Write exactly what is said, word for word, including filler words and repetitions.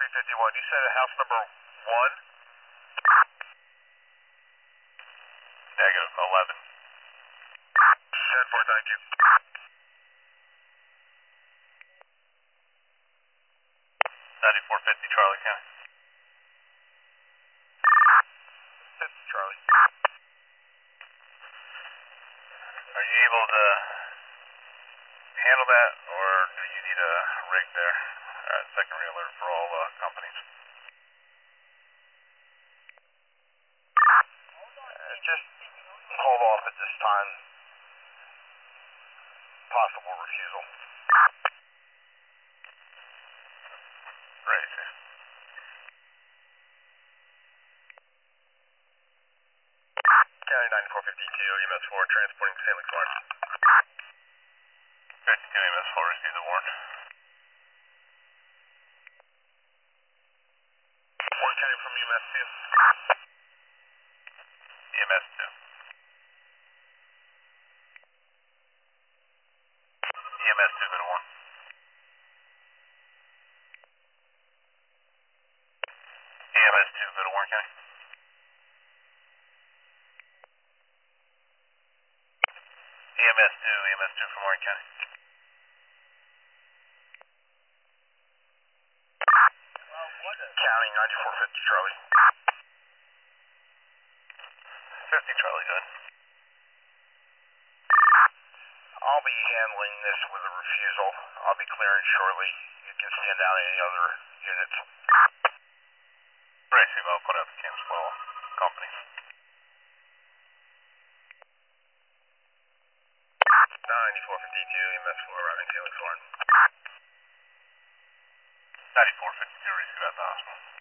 three fifty-one. You said at house number one? Negative, eleven. ten four, thank you. ninety-four fifty, Charlie County. fifty, Charlie. Are you able to handle that, or do you need a rig there? Uh, secondary alert for all uh, companies. Uh, just hold off at this time. Possible refusal. Right. County ninety-four fifty-two, E M S four, transporting to Saint Luke's Warren. fifty-two E M S four, receive the warrant. Warrant county from E M S two. E M S two. E M S two, go to one. E M S two, go to Warren County. E M S two, E M S two from Warren County. County ninety-four fifty, Charlie. fifty, Charlie, good. I'll be handling this with a refusal. I'll be clearing shortly. You can send out any other units. Right, I'll put out the cams for all companies. ninety-four fifty-two, E M S four, arriving Saint Luke's Warren. ninety-four fifty-two, receive at the hospital.